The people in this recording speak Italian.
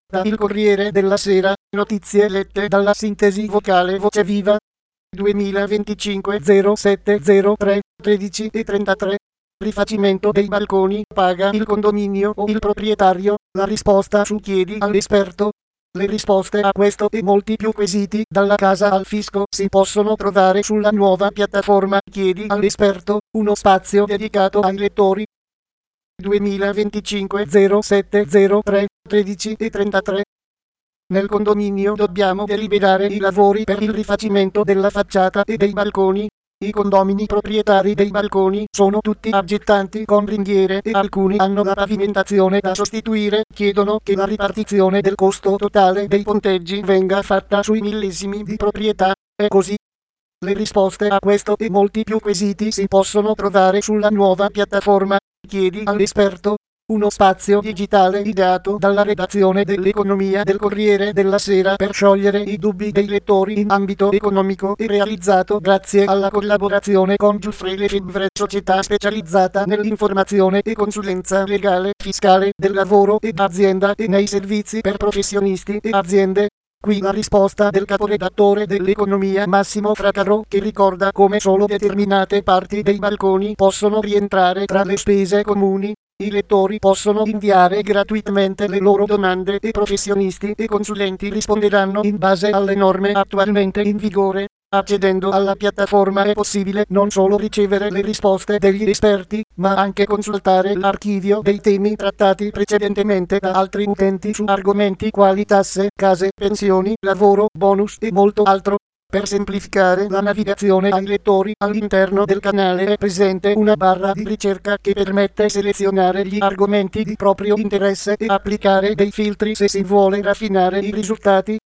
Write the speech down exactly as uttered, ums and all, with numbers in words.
Da Il Corriere della Sera, notizie lette dalla sintesi vocale Voce Viva. duemilaventicinque zero sette zero tre tredici e trentatré. Rifacimento dei balconi, paga il condominio o il proprietario? La risposta su Chiedi all'esperto. Le risposte a questo e molti più quesiti, dalla casa al fisco, si possono trovare sulla nuova piattaforma Chiedi all'esperto, uno spazio dedicato ai lettori. duemilaventicinque zero sette zero tre tredici e trentatré. Nel condominio dobbiamo deliberare i lavori per il rifacimento della facciata e dei balconi. I condomini proprietari dei balconi sono tutti aggettanti con ringhiere e alcuni hanno la pavimentazione da sostituire. Chiedono che la ripartizione del costo totale dei ponteggi venga fatta sui millesimi di proprietà. È così? Le risposte a questo e molti più quesiti si possono trovare sulla nuova piattaforma Chiedi all'esperto, uno spazio digitale ideato dalla redazione dell'economia del Corriere della Sera per sciogliere i dubbi dei lettori in ambito economico e realizzato grazie alla collaborazione con Giuffre Lefebvre, società specializzata nell'informazione e consulenza legale, fiscale, del lavoro ed azienda e nei servizi per professionisti e aziende. Qui la risposta del caporedattore dell'economia Massimo Fraccaro, che ricorda come solo determinate parti dei balconi possono rientrare tra le spese comuni. I lettori possono inviare gratuitamente le loro domande e professionisti e consulenti risponderanno in base alle norme attualmente in vigore. Accedendo alla piattaforma è possibile non solo ricevere le risposte degli esperti, ma anche consultare l'archivio dei temi trattati precedentemente da altri utenti su argomenti quali tasse, case, pensioni, lavoro, bonus e molto altro. Per semplificare la navigazione ai lettori, all'interno del canale è presente una barra di ricerca che permette selezionare gli argomenti di proprio interesse e applicare dei filtri se si vuole raffinare i risultati.